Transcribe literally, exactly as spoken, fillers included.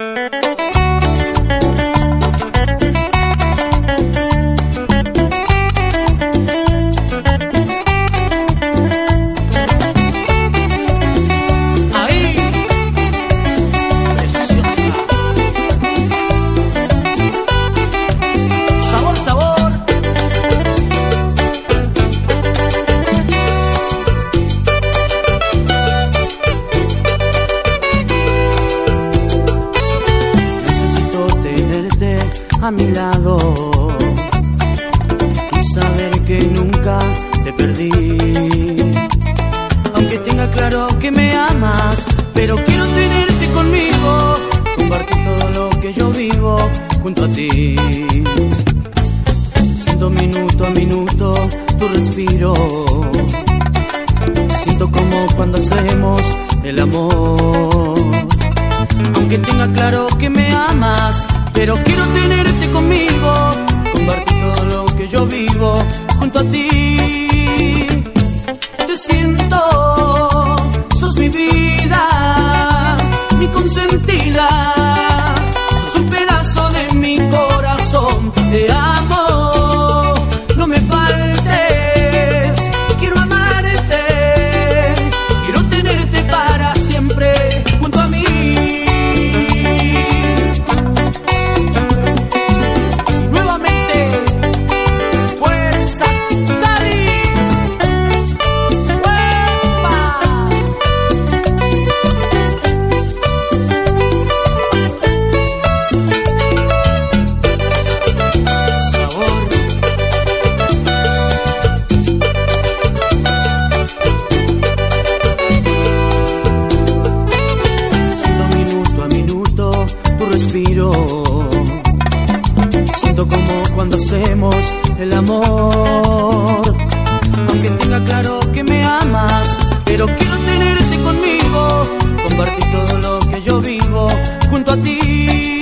A mi lado y saber que nunca te perdí. Aunque tenga claro que me amas, pero quiero tenerte conmigo, compartir todo lo que yo vivo junto a ti. Siento minuto a minuto tu respiro, siento como cuando hacemos el amor. Aunque tenga claro que me amas, pero quiero tenerte conmigo, compartir todo lo que yo vivo junto a ti. Te siento, sos mi vida, mi consentida, sos un pedazo de mi corazón. Te amo, no me faltes, quiero amarte, quiero tenerte para siempre junto a mí. Respiro, siento como cuando hacemos el amor. Aunque tenga claro que me amas, pero quiero tenerte conmigo, compartir todo lo que yo vivo junto a ti.